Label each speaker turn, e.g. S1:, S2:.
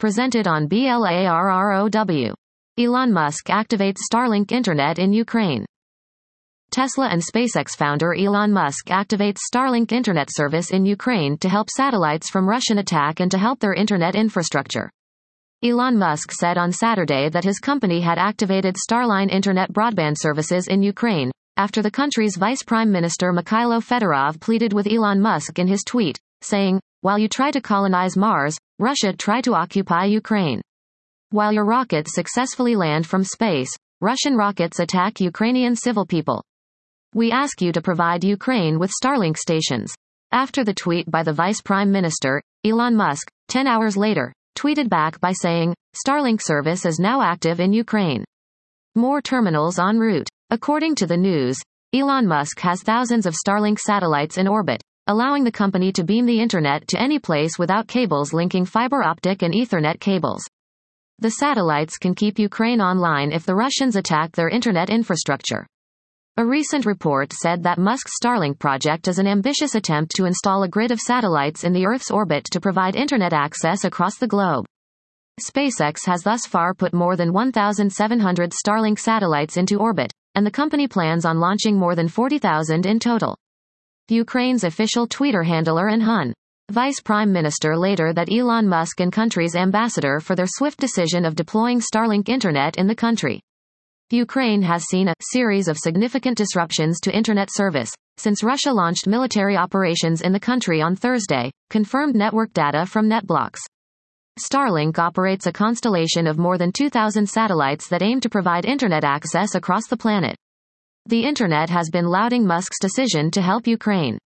S1: presented on BLARROW. Elon Musk activates Starlink Internet in Ukraine. Tesla and SpaceX founder Elon Musk activates Starlink Internet service in Ukraine to help satellites from Russian attack and to help their internet infrastructure. Elon Musk said on Saturday that his company had activated Starline Internet broadband services in Ukraine, after the country's Vice Prime Minister Mikhailo Fedorov pleaded with Elon Musk in his tweet, saying, "While you try to colonize Mars, Russia try to occupy Ukraine. While your rockets successfully land from space, Russian rockets attack Ukrainian civil people. We ask you to provide Ukraine with Starlink stations." After the tweet by the Vice Prime Minister, Elon Musk, 10 hours later, tweeted back by saying, "Starlink service is now active in Ukraine. More terminals en route." According to the news, Elon Musk has thousands of Starlink satellites in orbit, allowing the company to beam the internet to any place without cables linking fiber optic and Ethernet cables. The satellites can keep Ukraine online if the Russians attack their internet infrastructure. A recent report said that Musk's Starlink project is an ambitious attempt to install a grid of satellites in the Earth's orbit to provide internet access across the globe. SpaceX has thus far put more than 1,700 Starlink satellites into orbit, and the company plans on launching more than 40,000 in total. Ukraine's official Twitter handler and Hun. Vice Prime Minister later that Elon Musk and country's ambassador for their swift decision of deploying Starlink Internet in the country. Ukraine has seen a series of significant disruptions to internet service since Russia launched military operations in the country on Thursday, confirmed network data from NetBlocks. Starlink operates a constellation of more than 2,000 satellites that aim to provide internet access across the planet. The internet has been lauding Musk's decision to help Ukraine.